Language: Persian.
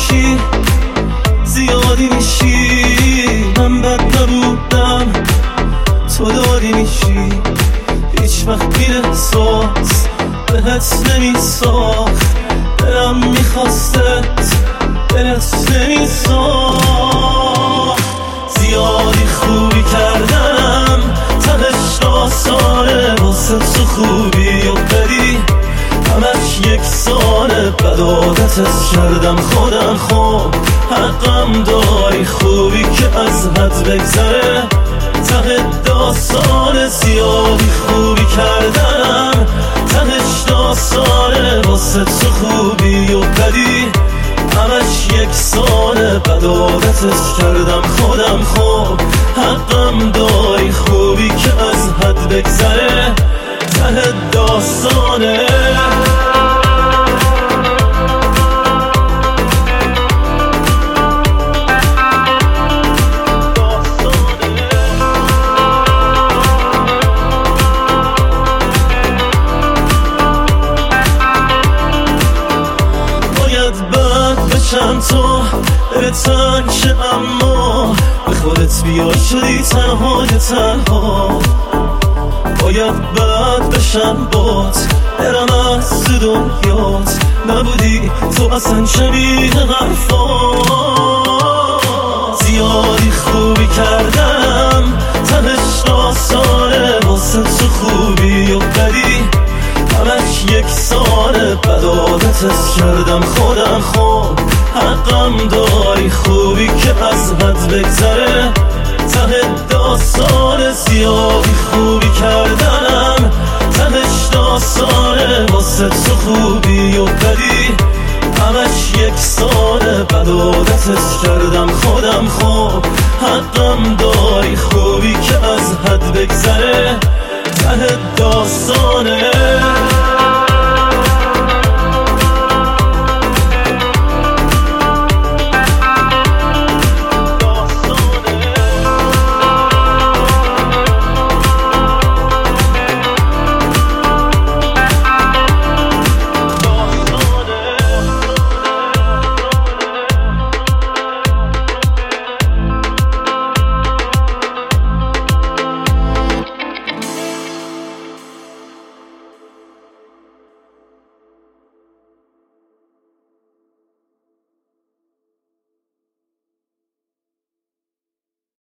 میشی، زیادی میشی. من بد نبودم، تو داری میشی. هیچ وقت بی احساس بهت نمیساخت، دلم میخواستت دلت نمیساخت. زیادی خوبی کردم، تهش آسانه واسه تو خوبی و بدی همش یک ساله. بد عادتت کردم خودم، خب حقم داری خوبی که از حد بگذره. ته داستان زیادی خوبی کردم، تهش داستانه واسه تو خوبی و بدی همش یک ساله. بد عادتت کردم خودم، خب حقم داری خوبی که از حد بگذره. ته داستانه بشم تو به تنگ شه، اما به خودت بیا شدی تنهای تنها. باید بد بشم بات برم از تو دنیات، نبودی تو اصلا شبیه حرفات. زیادی خوبی کردم، تهش آسانه واسه تو خوبی و بدی همش یک ساله. بد عادتت کردم خودم، خب حقم داری خوبی که از حد بگذره. ته داستان زیادی خوبی کردم، تهش داستانه واسه تو خوبی و بدی همش یک ساله. بد عادتت کردم خودم، خب حقم داری خوبی که از حد بگذره. ته داستانه